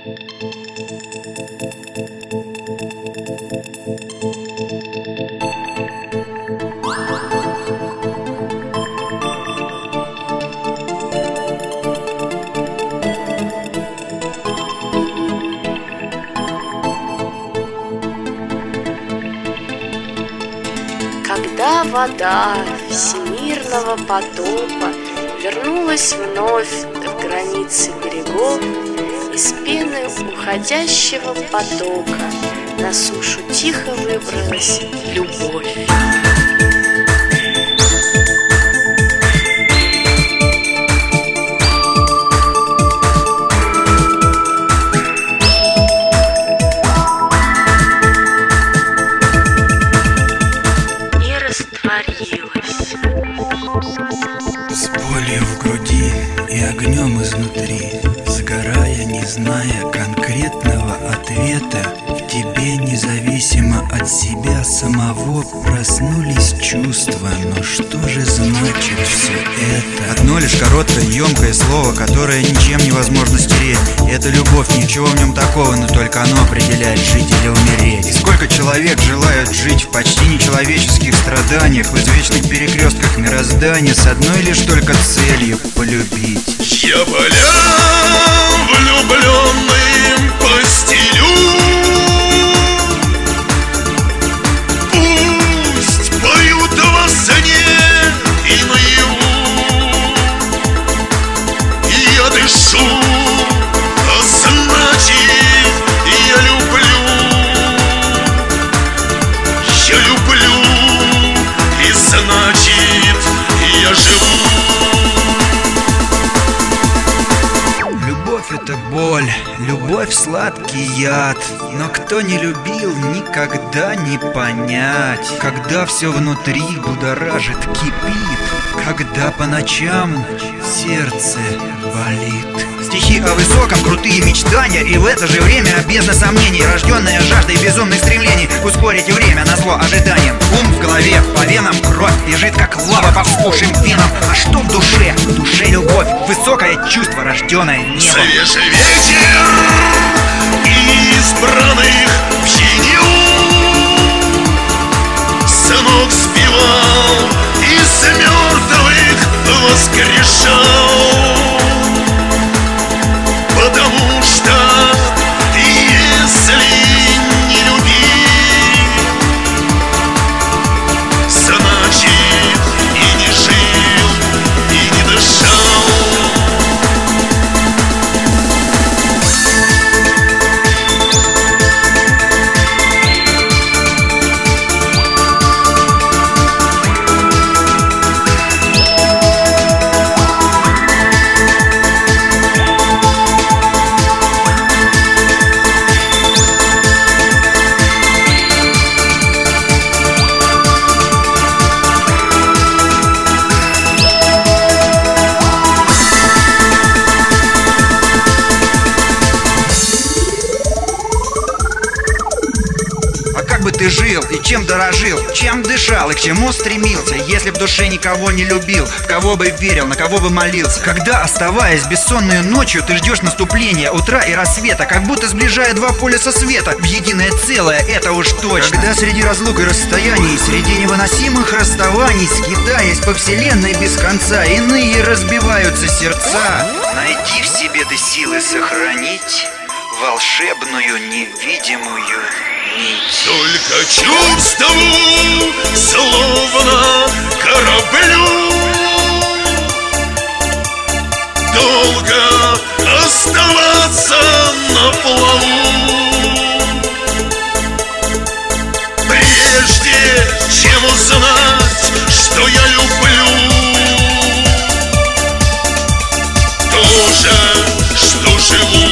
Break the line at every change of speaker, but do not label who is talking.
Когда вода всемирного потопа вернулась вновь в границы берегов, из пены уходящего потока на сушу тихо выбралась любовь.
С болью в груди и огнем изнутри, сгорая, не зная конкретного ответа, в тебе независимо от себя самого проснулись чувства. Но что же значит все это?
Одно лишь короткое, емкое слово, которое ничем невозможно стереть. Это любовь, ничего в нем такого, но только оно определяет, жить или умереть. И сколько человек желают жить в почти нечеловеческих страданиях, в извечных перекрестках мироздания, с одной лишь только целью — полюбить.
Я полям влюбленным постелю, пусть поют во сне и наяву. Я дышу, а значит я люблю. Я люблю, и значит я живу.
Любовь — это боль, любовь — сладкий яд. Но кто не любил, никогда не понять. Когда все внутри будоражит, кипит, когда по ночам сердце болит.
Стихи о высоком, крутые мечтания, и в это же время бездна сомнений, рожденная жаждой безумных стремлений ускорить время назло ожиданиям. Ум в голове, по венам кровь бежит, как лава по вспухшим венам. А что в душе? В душе любовь, высокое чувство, рожденное небом.
Свежий ветер избранных в синеву, сынок спевал, из мертвых воскрешал. Потому что если не любить, значит и не жил, и не дышал.
Бы ты жил и чем дорожил, чем дышал и к чему стремился, если в душе никого не любил, в кого бы верил, на кого бы молился? Когда, оставаясь бессонной ночью, ты ждешь наступления утра и рассвета, как будто сближая два полюса света в единое целое, это уж точно.
Когда среди разлук и расстояний, среди невыносимых расставаний, скитаясь по вселенной без конца, иные разбиваются сердца. Найди в себе ты силы сохранить волшебную невидимую нить.
Только чувствую, словно кораблю, долго оставаться на плаву. Прежде чем узнать, что я люблю, то же, что живу.